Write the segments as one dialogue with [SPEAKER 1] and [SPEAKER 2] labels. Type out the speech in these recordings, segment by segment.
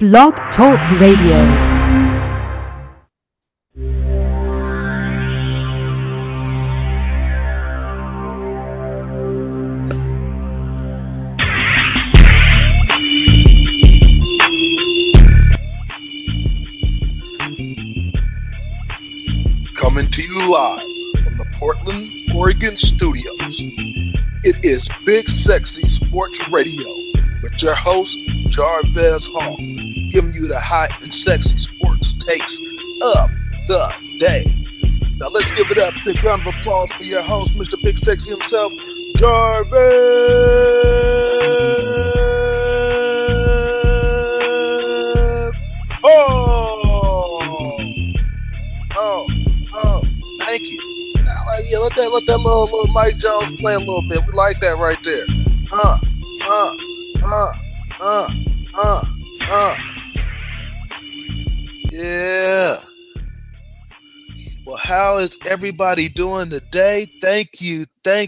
[SPEAKER 1] Blog Talk Radio.
[SPEAKER 2] Coming to you live from the Portland, Oregon studios. It is Big Sexy Sports Radio with your host, Jarvez Hall, giving you the hot and sexy sports takes of the day. Now let's give it up. Big round of applause for your host, Mr. Big Sexy himself, Jarvez. Thank you. Yeah, let that little Mike Jones play a little bit. We like that right there. Yeah. Well, how is everybody doing today? Thank you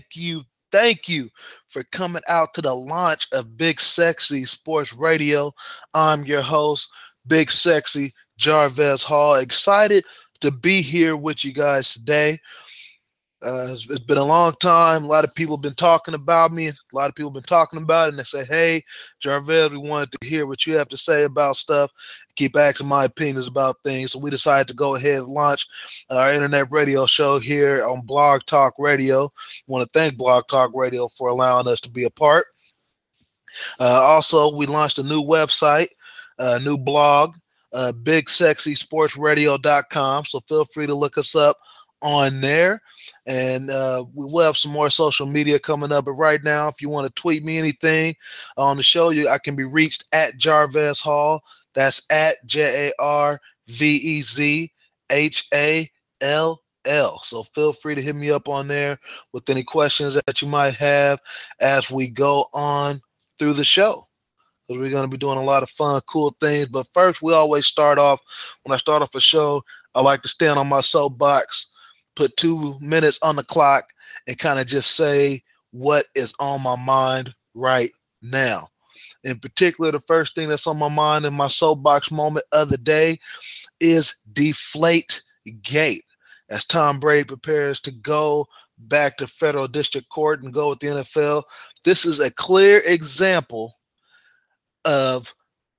[SPEAKER 2] for coming out to the launch of Big Sexy Sports Radio. I'm your host, Big Sexy Jarvez Hall. Excited to be here with you guys today. It's been a long time. A lot of people have been talking about me. A lot of people have been talking about it, and they say, hey, Jarvez, we wanted to hear what you have to say about stuff. Keep asking my opinions about things. So we decided to go ahead and launch our internet radio show here on Blog Talk Radio. I want to thank Blog Talk Radio for allowing us to be a part. Also, we launched a new website, a new blog, BigSexySportsRadio.com. So feel free to look us up on there. And we will have some more social media coming up. But right now, if you want to tweet me anything on the show, I can be reached at Jarvez Hall. That's at JarvezHall. So feel free to hit me up on there with any questions that you might have as we go on through the show. Because we're going to be doing a lot of fun, cool things. But first, we always start off, when I start off a show, I like to stand on my soapbox, put 2 minutes on the clock, and kind of just say what is on my mind right now. In particular, the first thing that's on my mind in my soapbox moment of the day is Deflategate. As Tom Brady prepares to go back to federal district court and go with the NFL, this is a clear example of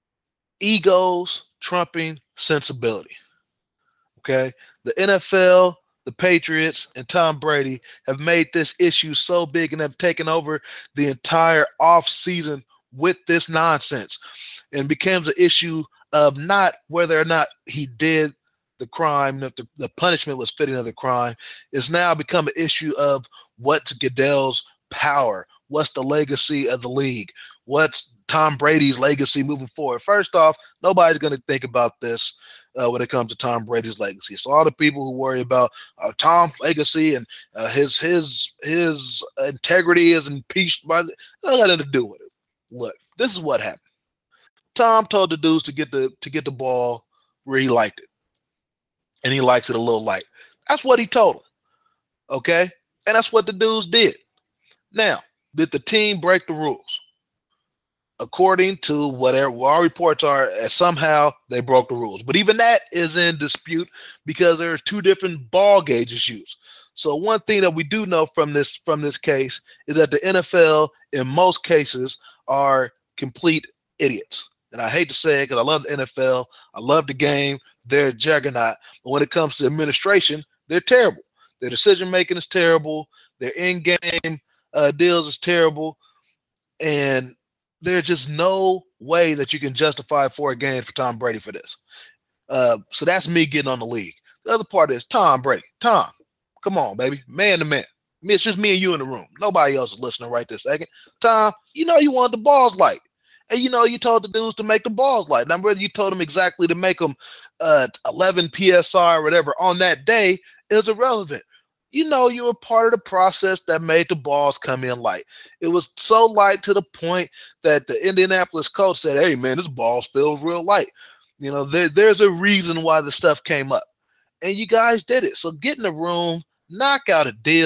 [SPEAKER 2] egos trumping sensibility. Okay? The NFL, the Patriots, and Tom Brady have made this issue so big and have taken over the entire offseason with this nonsense, and becomes an issue of not whether or not he did the crime, if the punishment was fitting of the crime. It's now become an issue of what's Goodell's power, what's the legacy of the league, what's Tom Brady's legacy moving forward. First off, nobody's going to think about this when it comes to Tom Brady's legacy. So all the people who worry about Tom's legacy and his integrity is impeached by it got nothing to do with it. Look, this is what happened. Tom told the dudes to get the ball where he liked it, and he likes it a little light. That's what he told them. Okay, and that's what the dudes did. Now, did the team break the rules? According to whatever our reports are, somehow they broke the rules. But even that is in dispute because there are two different ball gauges used. So one thing that we do know from this case is that the NFL, in most cases, are complete idiots. And I hate to say it because I love the NFL. I love the game. They're a juggernaut. But when it comes to administration, they're terrible. Their decision-making is terrible. Their in-game deals is terrible. And there's just no way that you can justify 4 games for Tom Brady for this. So that's me getting on the league. The other part is Tom Brady. Tom, come on, baby. Man to man. It's just me and you in the room. Nobody else is listening right this second. Tom, you know you wanted the balls light. And you know you told the dudes to make the balls light. Now, whether you told them exactly to make them 11 PSI or whatever on that day is irrelevant. You know you were part of the process that made the balls come in light. It was so light to the point that the Indianapolis coach said, hey, man, this ball feels real light. You know, there's a reason why the stuff came up. And you guys did it. So get in the room, knock out a deal,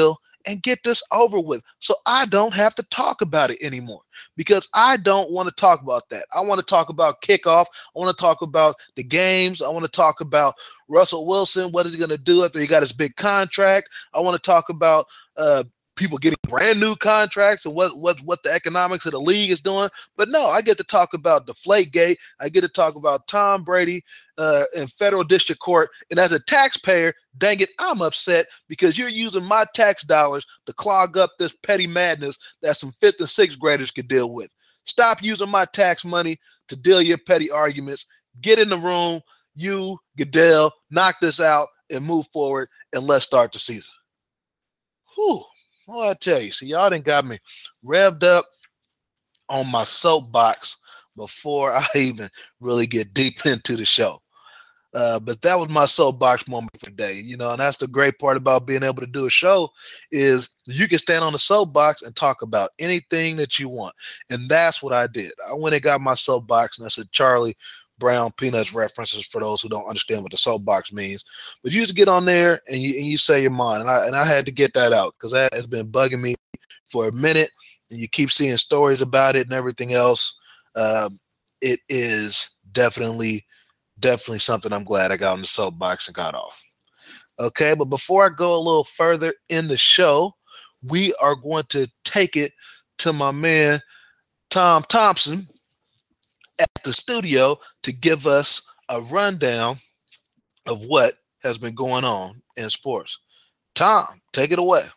[SPEAKER 2] and get this over with so I don't have to talk about it anymore, because I don't want to talk about that. I want to talk about kickoff. I want to talk about the games. I want to talk about Russell Wilson. What is he going to do after he got his big contract? I want to talk about people getting brand new contracts and what the economics of the league is doing. But no, I get to talk about Deflategate. I get to talk about Tom Brady in federal district court. And as a taxpayer, dang it, I'm upset because you're using my tax dollars to clog up this petty madness that some 5th and 6th graders could deal with. Stop using my tax money to deal your petty arguments. Get in the room, you, Goodell, knock this out and move forward, and let's start the season. Whew. Well, I tell you, see, y'all done got me revved up on my soapbox before I even really get deep into the show. But that was my soapbox moment for today, and that's the great part about being able to do a show is you can stand on the soapbox and talk about anything that you want. And that's what I did. I went and got my soapbox, and I said, Charlie Brown Peanuts references for those who don't understand what the soapbox means. But you just get on there and you say your mind. And I had to get that out because that has been bugging me for a minute. And you keep seeing stories about it and everything else. It is definitely something I'm glad I got on the soapbox and got off. Okay, but before I go a little further in the show, we are going to take it to my man, Tom Thompson, at the studio to give us a rundown of what has been going on in sports. Tom, take it away.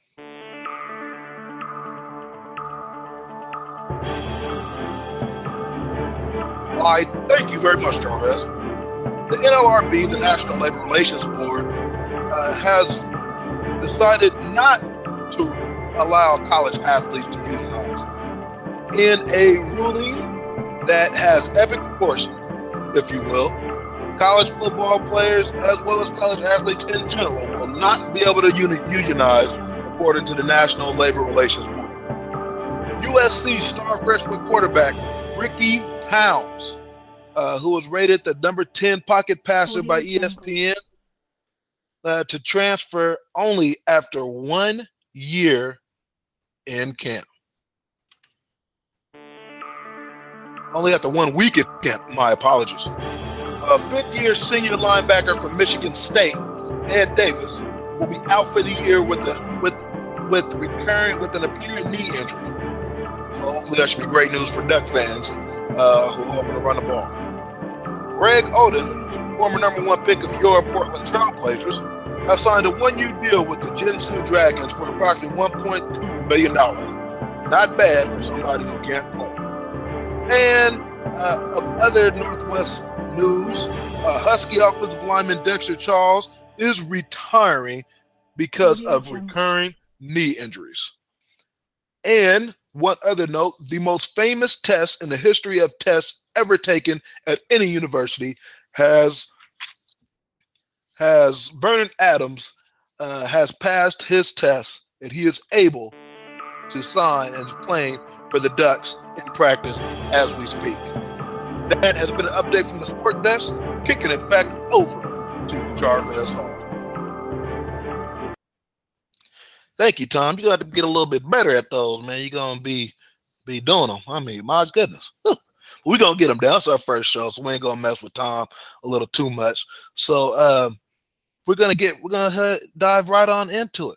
[SPEAKER 3] All right, thank you very much, Jarvis. The NLRB, the National Labor Relations Board, has decided not to allow college athletes to unionize in a ruling that has epic proportions, if you will. College football players, as well as college athletes in general, will not be able to unionize, according to the National Labor Relations Board. USC star freshman quarterback Ricky Towns, who was rated the number 10 pocket passer by ESPN, to transfer only after 1 year in camp. Only after 1 week in camp, my apologies. A fifth-year senior linebacker from Michigan State, Ed Davis, will be out for the year with an apparent knee injury. So hopefully that should be great news for Duck fans who are hoping to run the ball. Greg Oden, former number 1 pick of your Portland Trailblazers, has signed a 1-year deal with the Jinsu Dragons for approximately $1.2 million. Not bad for somebody who can't play. And of other Northwest news, Husky offensive lineman Dexter Charles is retiring because of recurring knee injuries. And one other note, the most famous test in the history of tests ever taken at any university has Vernon Adams has passed his test, and he is able to sign and is playing for the Ducks in practice as we speak. That has been an update from the Sport Desk, kicking it back over to Jarvis Hall.
[SPEAKER 2] Thank you, Tom. You're going to have to get a little bit better at those, man. You're going to be doing them. I mean, my goodness. We're going to get them down. It's our first show, so we ain't going to mess with Tom a little too much. So we're going to dive right on into it.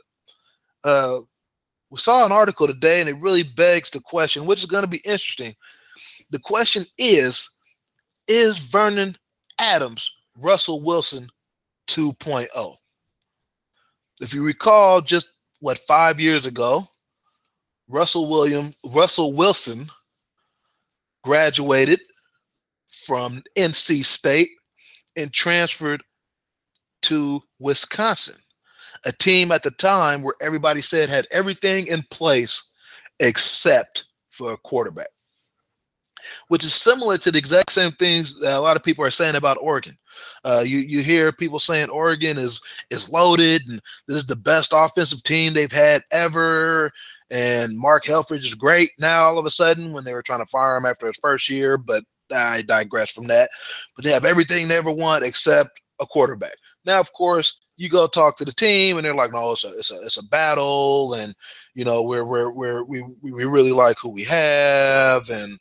[SPEAKER 2] We saw an article today, and it really begs the question, which is going to be interesting. The question is Vernon Adams Russell Wilson 2.0? If you recall, just 5 years ago, Russell Wilson graduated from NC State and transferred to Wisconsin, a team at the time where everybody said had everything in place except for a quarterback, which is similar to the exact same things that a lot of people are saying about Oregon. You hear people saying Oregon is loaded and this is the best offensive team they've had ever, and Mark Helfrich is great now all of a sudden when they were trying to fire him after his first year, but I digress from that. But they have everything they ever want except a quarterback. Now, of course, you go talk to the team, and they're like, "No, it's a battle, and you know, we really like who we have, and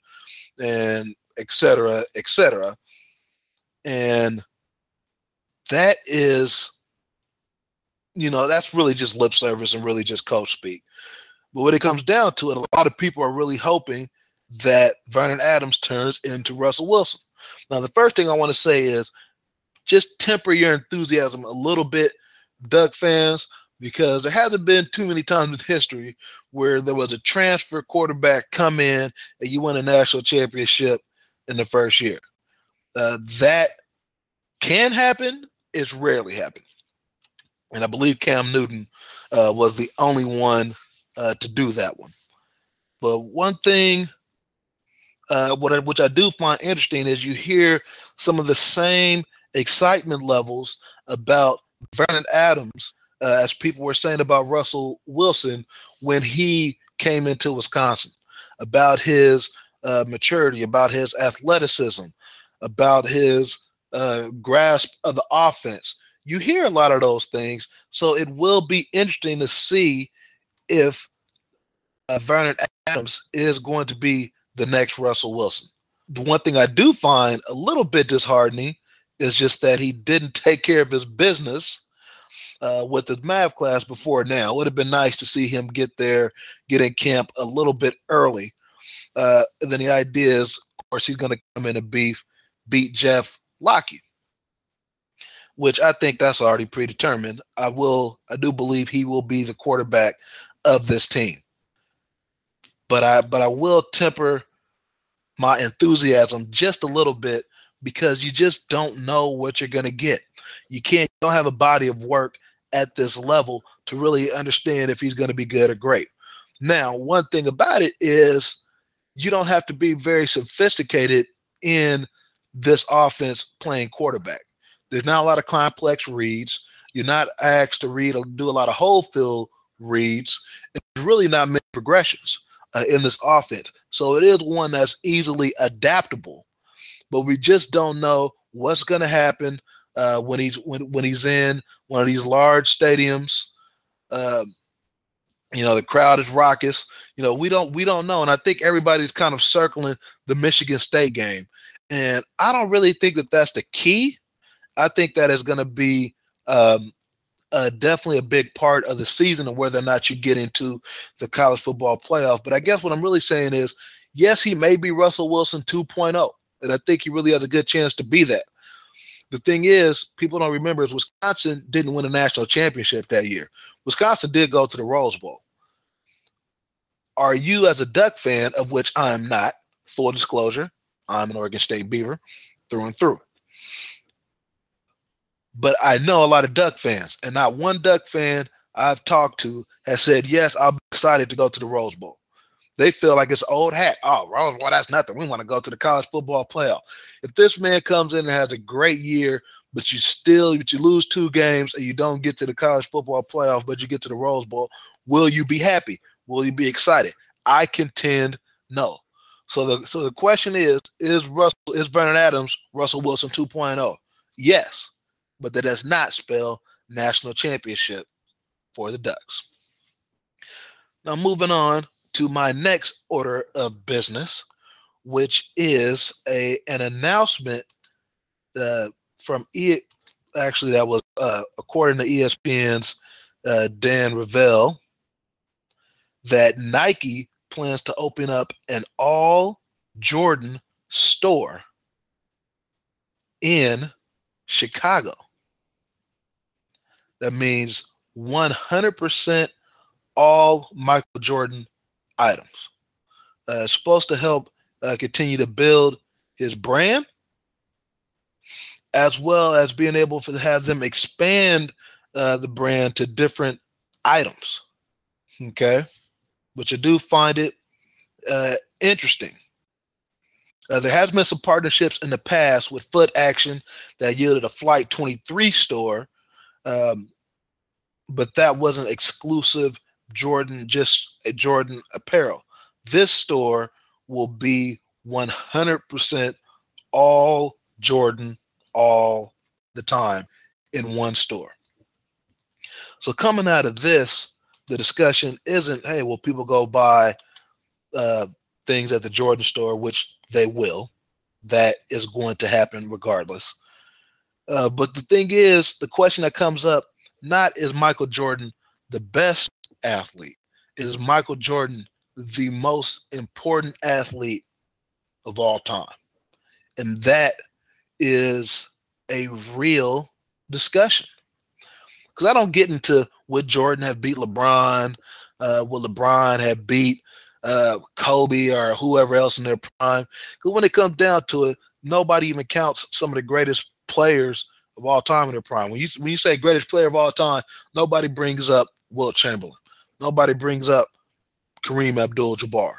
[SPEAKER 2] et cetera, et cetera." And that is, you know, that's really just lip service and really just coach speak. But when it comes down to it, a lot of people are really hoping that Vernon Adams turns into Russell Wilson. Now, the first thing I want to say is just temper your enthusiasm a little bit, Duck fans, because there hasn't been too many times in history where there was a transfer quarterback come in and you win a national championship in the first year. That can happen. It's rarely happened. And I believe Cam Newton was the only one to do that one. But one thing which I do find interesting is you hear some of the same excitement levels about Vernon Adams as people were saying about Russell Wilson when he came into Wisconsin, about his maturity, about his athleticism, about his grasp of the offense. You hear a lot of those things, so it will be interesting to see if Vernon Adams is going to be the next Russell Wilson. The one thing I do find a little bit disheartening is just that he didn't take care of his business with his math class before now. It would have been nice to see him get in camp a little bit early. And then the idea is, of course, he's going to come in and beat Jeff Locke, which I think that's already predetermined. I do believe he will be the quarterback of this team. But I will temper my enthusiasm just a little bit because you just don't know what you're going to get. You don't have a body of work at this level to really understand if he's going to be good or great. Now, one thing about it is you don't have to be very sophisticated in this offense playing quarterback. There's not a lot of complex reads. You're not asked to read or do a lot of whole field reads. There's really not many progressions in this offense. So it is one that's easily adaptable, but we just don't know what's going to happen when he's in one of these large stadiums. The crowd is raucous. We don't know. And I think everybody's kind of circling the Michigan State game. And I don't really think that that's the key. I think that is going to be definitely a big part of the season and whether or not you get into the college football playoff. But I guess what I'm really saying is, yes, he may be Russell Wilson 2.0, and I think he really has a good chance to be that. The thing is, people don't remember is Wisconsin didn't win a national championship that year. Wisconsin did go to the Rose Bowl. Are you, as a Duck fan, of which I'm not, full disclosure, I'm an Oregon State Beaver through and through. But I know a lot of Duck fans, and not one Duck fan I've talked to has said, yes, I'll be excited to go to the Rose Bowl. They feel like it's old hat. Oh, Rose Bowl, that's nothing. We want to go to the college football playoff. If this man comes in and has a great year, but you lose 2 games and you don't get to the college football playoff, but you get to the Rose Bowl, will you be happy? Will you be excited? I contend no. So the question is Vernon Adams Russell Wilson 2.0? Yes. But that does not spell national championship for the Ducks. Now, moving on to my next order of business, which is an announcement from actually that was according to ESPN's Dan Ravel, that Nike plans to open up an all Jordan store in Chicago. That means 100% all Michael Jordan items. It's supposed to help continue to build his brand, as well as being able to have them expand the brand to different items. Okay? But you do find it interesting. There has been some partnerships in the past with Foot Action that yielded a Flight 23 store, but that wasn't exclusive Jordan, just a Jordan apparel. This store will be 100% all Jordan all the time in one store. So coming out of this, the discussion isn't, hey, will people go buy things at the Jordan store, which they will. That is going to happen regardless. But the thing is, the question that comes up, not is Michael Jordan the best athlete? Is Michael Jordan the most important athlete of all time? And that is a real discussion. Because I don't get into would Jordan have beat LeBron, would LeBron have beat Kobe or whoever else in their prime. Because when it comes down to it, nobody even counts some of the greatest players of all time in their prime. When you say greatest player of all time, nobody brings up Wilt Chamberlain. Nobody brings up Kareem Abdul-Jabbar.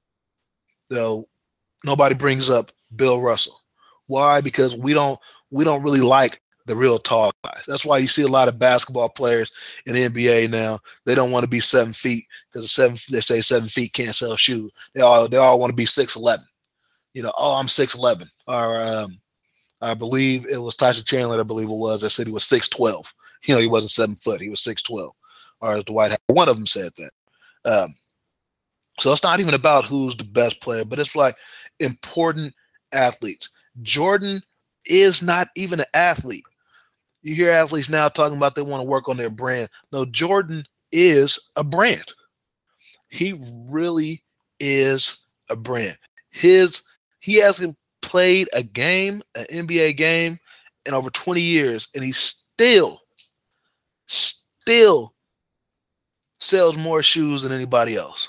[SPEAKER 2] Nobody brings up Bill Russell. Why? Because we don't really like the real tall guys. That's why you see a lot of basketball players in the NBA now. They don't want to be 7 feet because they say 7 feet can't sell shoes. They all want to be 6'11". I'm 6'11". Or I believe it was Tyson Chandler. I believe it was. That said he was 6'12". He wasn't 7 foot. He was 6'12". Or as Dwight Howard, one of them said that. So it's not even about who's the best player, but it's like important athletes. Jordan is not even an athlete. You hear athletes now talking about they want to work on their brand. No, Jordan is a brand. He really is a brand. He hasn't played a game, an NBA game, in over 20 years, and he still sells more shoes than anybody else.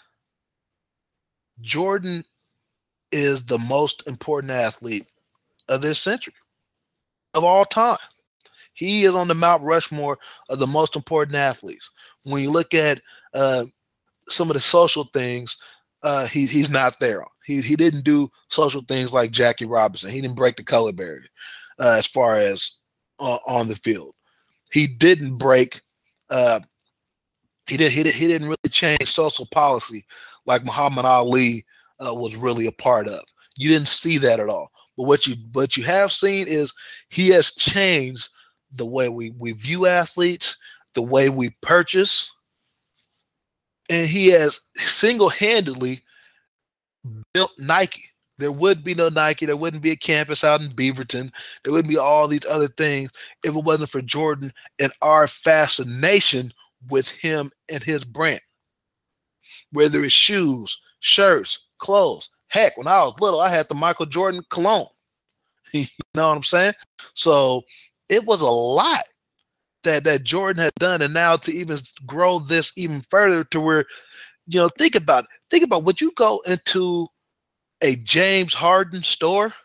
[SPEAKER 2] Jordan is the most important athlete of this century, of all time. He is on the Mount Rushmore of the most important athletes. When you look at some of the social things, he's not there. He didn't do social things like Jackie Robinson. He didn't break the color barrier as far as on the field. He didn't break. He didn't really change social policy like Muhammad Ali was really a part of. You didn't see that at all. But what you have seen is he has changed the way we view athletes, the way we purchase, and he has single-handedly built Nike. There would be no Nike. There wouldn't be a campus out in Beaverton. There wouldn't be all these other things if it wasn't for Jordan and our fascination with him and his brand. Whether it's shoes, shirts, clothes. Heck, when I was little, I had the Michael Jordan cologne. You know what I'm saying? So it was a lot that Jordan had done, and now to even grow this even further to where, think about would you go into a James Harden store?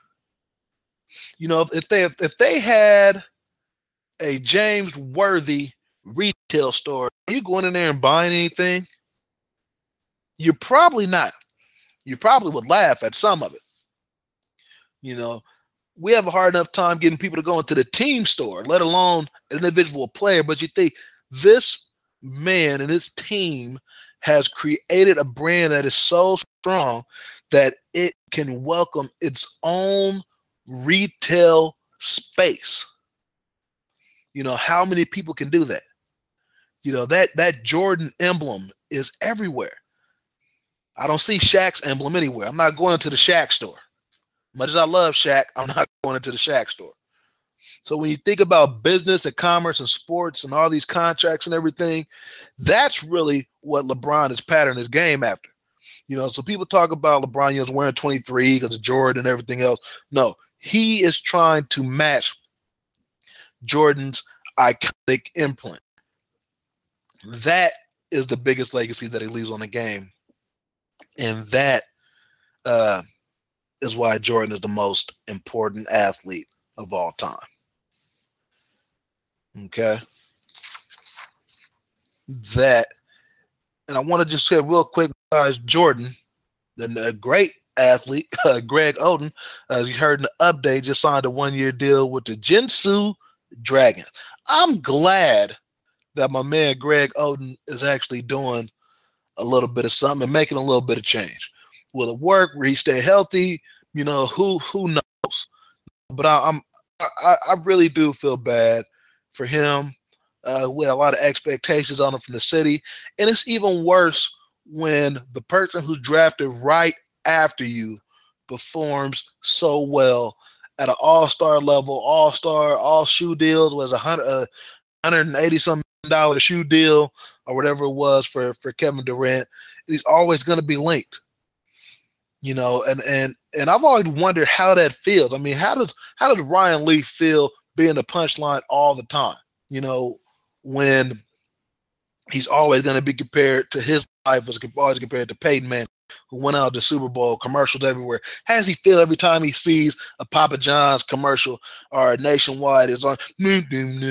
[SPEAKER 2] If they had a James Worthy retail store, are you going in there and buying anything? You're probably not. You probably would laugh at some of it. We have a hard enough time getting people to go into the team store, let alone an individual player. But you think this man and his team has created a brand that is so strong that it can welcome its own retail space. How many people can do that? That Jordan emblem is everywhere. I don't see Shaq's emblem anywhere. I'm not going into the Shaq store. Much as I love Shaq, I'm not going into the Shaq store. So when you think about business and commerce and sports and all these contracts and everything, that's really what LeBron is patterning his game after. So people talk about LeBron, wearing 23 because of Jordan and everything else. No, he is trying to match Jordan's iconic imprint. That is the biggest legacy that he leaves on the game. And that is why Jordan is the most important athlete of all time. Okay. And I want to just say real quick, guys, Jordan, the great athlete, Greg Oden, as you heard in the update, just signed a 1-year deal with the Jinsu Dragon. I'm glad that my man Greg Oden is actually doing a little bit of something and making a little bit of change. Will it work? Will he stay healthy? Who knows? But I really do feel bad for him. We had a lot of expectations on him from the city. And it's even worse when the person who's drafted right after you performs so well at an all-star level, all-star, all shoe deals was $180-something shoe deal or whatever it was for Kevin Durant. He's always going to be linked, and I've always wondered how that feels. I mean, how does Ryan Leaf feel being the punchline all the time? When he's always going to be compared to his life was always compared to Peyton Manning, who went out to Super Bowl, commercials everywhere. How does he feel every time he sees a Papa John's commercial or a Nationwide is on? You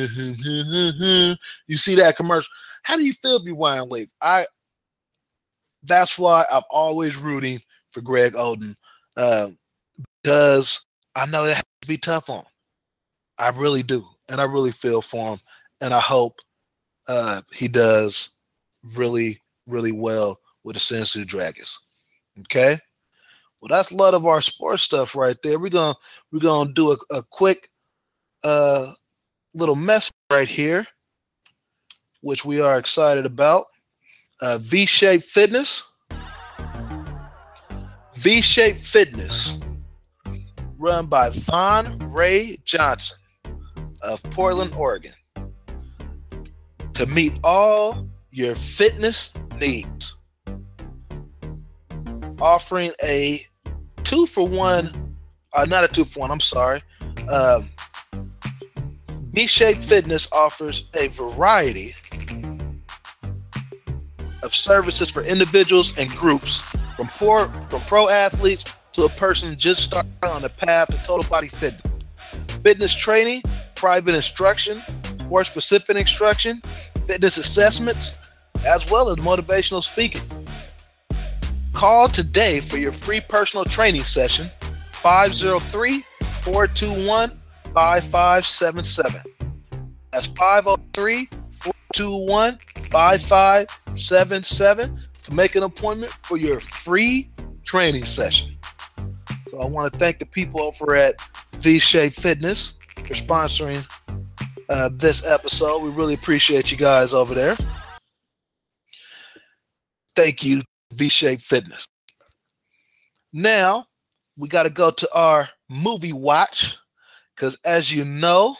[SPEAKER 2] see that commercial. How do you feel if you're Ryan Leaf? That's why I'm always rooting for Greg Oden, because I know that has to be tough on him. I really do, and I really feel for him, and I hope he does really, really well with the Sensu Dragons. Okay, well, that's a lot of our sports stuff right there. We're gonna do a quick little message right here, which we are excited about. V-Shape Fitness. V-Shape Fitness, run by Von Ray Johnson of Portland, Oregon, to meet all your fitness needs. Offering a 2-for-1, not a 2-for-1, I'm sorry. V-Shape Fitness offers a variety of services for individuals and groups, from pro athletes to a person just starting on the path to total body fitness. Fitness training, private instruction, more specific instruction, fitness assessments, as well as motivational speaking. Call today for your free personal training session, 503-421-5577. That's 503-421-5577 to make an appointment for your free training session. So I want to thank the people over at V-Shape Fitness for sponsoring this episode. We really appreciate you guys over there. Thank you, V-Shape Fitness. Now, we got to go to our movie watch, because as you know,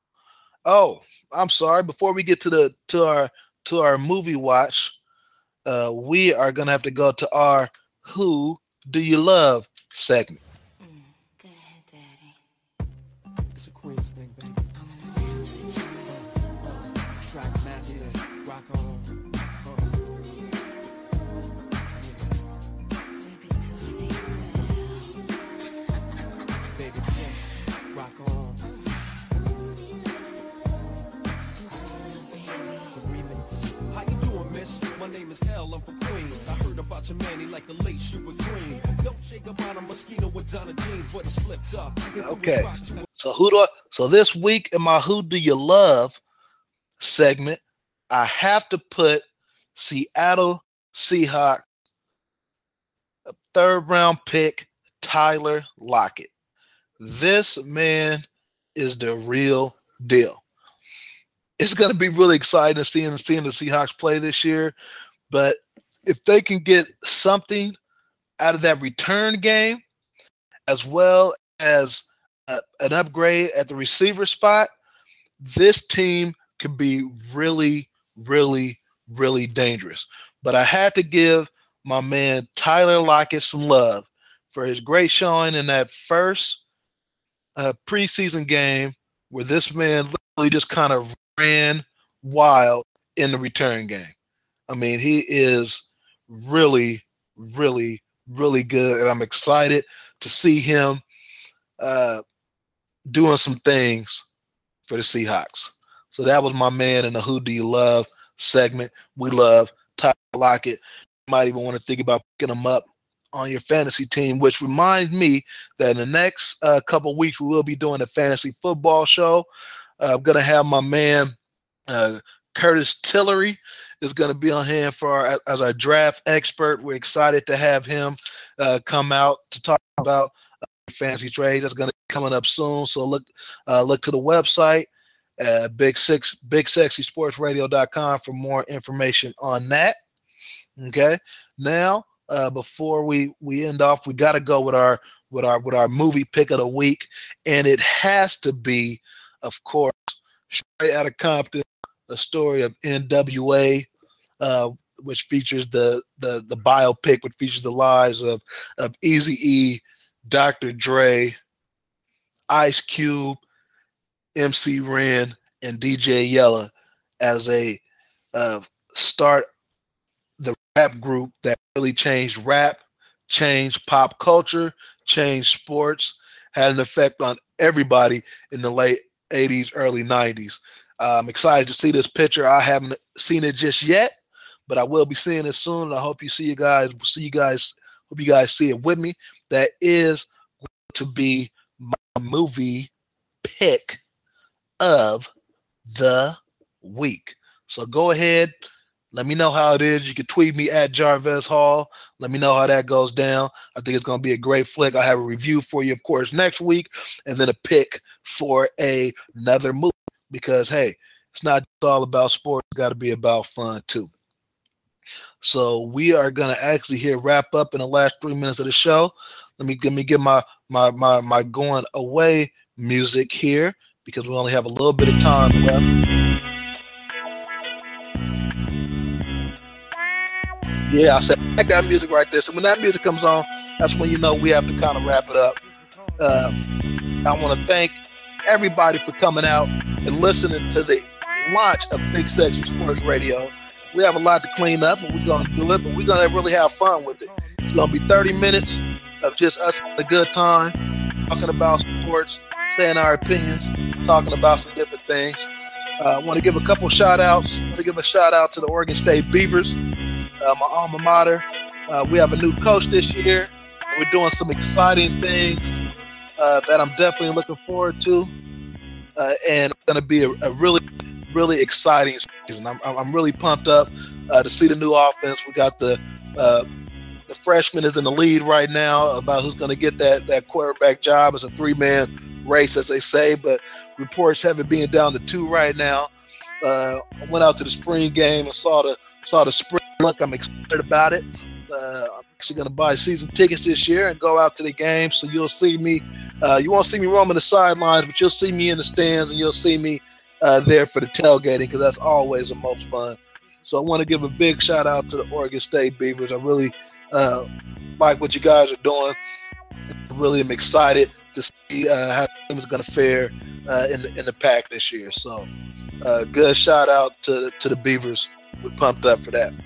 [SPEAKER 2] before we get to our movie watch, we are going to have to go to our Who Do You Love segment.
[SPEAKER 4] Go ahead, Daddy.
[SPEAKER 5] It's a Queen's thing, baby.
[SPEAKER 4] I wanna dance with you.
[SPEAKER 5] Track masters, rock on.
[SPEAKER 4] We be doing it well.
[SPEAKER 5] Baby, yes, rock on. The remix. How you doing, miss? My name is L, I'm from Queens. I heard about your man, he like the late Sugar Queen. Don't shake about a mosquito with Donna jeans, but it slipped up.
[SPEAKER 2] Okay, so this week in my Who Do You Love segment, I have to put Seattle Seahawks third-round pick Tyler Lockett. This man is the real deal. It's going to be really exciting seeing the Seahawks play this year, but if they can get something out of that return game, as well as an upgrade at the receiver spot, this team could be really, really, really dangerous. But I had to give my man Tyler Lockett some love for his great showing in that first preseason game, where this man literally just kind of ran wild in the return game. I mean, he is really, really, really good, and I'm excited to see him doing some things for the Seahawks. So that was my man in the Who Do You Love segment. We love Tyler Lockett. You might even want to think about picking him up on your fantasy team, which reminds me that in the next couple of weeks, we will be doing a fantasy football show. I'm going to have my man Curtis Tillery is going to be on hand as our draft expert. We're excited to have him come out to talk about fantasy trades. That's going to be coming up soon. So look to the website BigSexySportsRadio.com for more information on that. Okay. Now, before we end off, we got to go with our movie pick of the week, and it has to be, of course, Straight Outta Compton, a story of NWA, which features the biopic, which features the lives of Eazy-E, Dr. Dre, Ice Cube, MC Ren, and DJ Yella as a start the rap group that really changed rap, changed pop culture, changed sports, had an effect on everybody in the late 80s, early 90s. I'm excited to see this picture. I haven't seen it just yet, but I will be seeing it soon. And I hope hope you guys see it with me. That is going to be my movie pick of the week. So go ahead. Let me know how it is. You can tweet me at Jarvez Hall. Let me know how that goes down. I think it's going to be a great flick. I'll have a review for you, of course, next week, and then a pick for another movie. Because, hey, it's not just all about sports. It's got to be about fun, too. So we are going to actually here wrap up in the last 3 minutes of the show. Let me get my going away music here because we only have a little bit of time left. Yeah, I said I got music right there. So when that music comes on, that's when you know we have to kind of wrap it up. I want to thank everybody for coming out and listening to the launch of Big Sexy Sports Radio. We have a lot to clean up, and we're going to do it, but we're going to really have fun with it. It's going to be 30 minutes of just us having a good time, talking about sports, saying our opinions, talking about some different things. I want to give a couple shout-outs. I want to give a shout-out to the Oregon State Beavers, my alma mater. We have a new coach this year. We're doing some exciting things that I'm definitely looking forward to. And it's going to be a really, really exciting season. I'm really pumped up to see the new offense. We got the freshman is in the lead right now about who's going to get that quarterback job. It's a 3-man race, as they say, but reports have it being down to 2 right now. I went out to the spring game and saw the spring look. I'm excited about it. I'm actually going to buy season tickets this year and go out to the game. So you'll see me. You won't see me roaming the sidelines, but you'll see me in the stands and you'll see me there for the tailgating because that's always the most fun. So I want to give a big shout out to the Oregon State Beavers. I really like what you guys are doing. I really am excited to see how the team is going to fare in the pack this year. So good shout out to the Beavers. We're pumped up for that.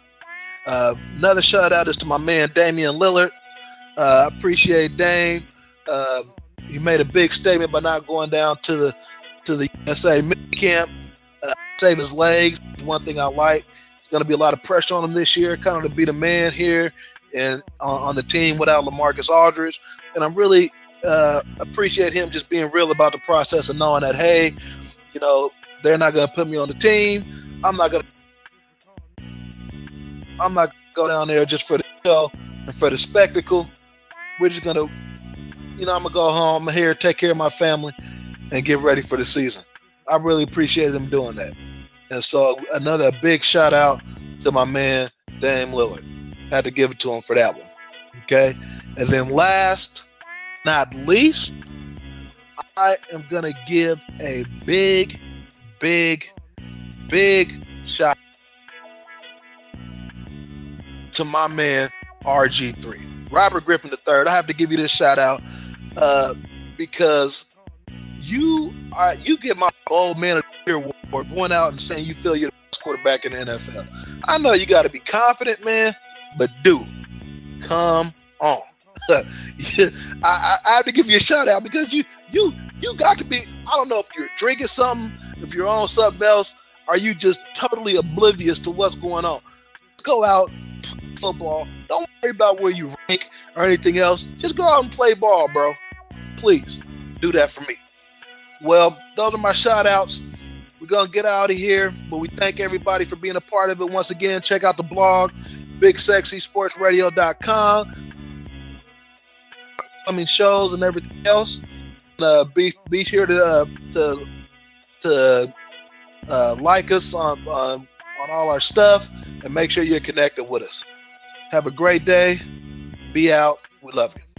[SPEAKER 2] Another shout out is to my man Damian Lillard. I appreciate Dame. He made a big statement by not going down to the USA minicamp, save his legs. One thing I like. There's going to be a lot of pressure on him this year, kind of to be the man here and on the team without LaMarcus Aldridge. And I'm really appreciate him just being real about the process and knowing that, hey, you know, they're not going to put me on the team. I'm not going to go down there just for the show and for the spectacle. We're just going to, you know, I'm going to go home. I'm here, take care of my family, and get ready for the season. I really appreciated him doing that. And so another big shout out to my man, Dame Lillard. Had to give it to him for that one. Okay. And then last, not least, I am going to give a big shout to my man, RG3. Robert Griffin III. I have to give you this shout out because you get my old man of the year award going out and saying you feel you're the best quarterback in the NFL. I know you got to be confident, man, but dude, come on. I have to give you a shout out because you got to be, I don't know if you're drinking something, if you're on something else, or you just totally oblivious to what's going on. Go out, play football. Don't worry about where you rank or anything else. Just go out and play ball, bro. Please do that for me. Well, those are my shout outs. We're going to get out of here, but we thank everybody for being a part of it. Once again, check out the blog, BigSexySportsRadio.com. Shows and everything else. Be sure to to like us on all our stuff, and make sure you're connected with us. Have a great day. Be out. We love you.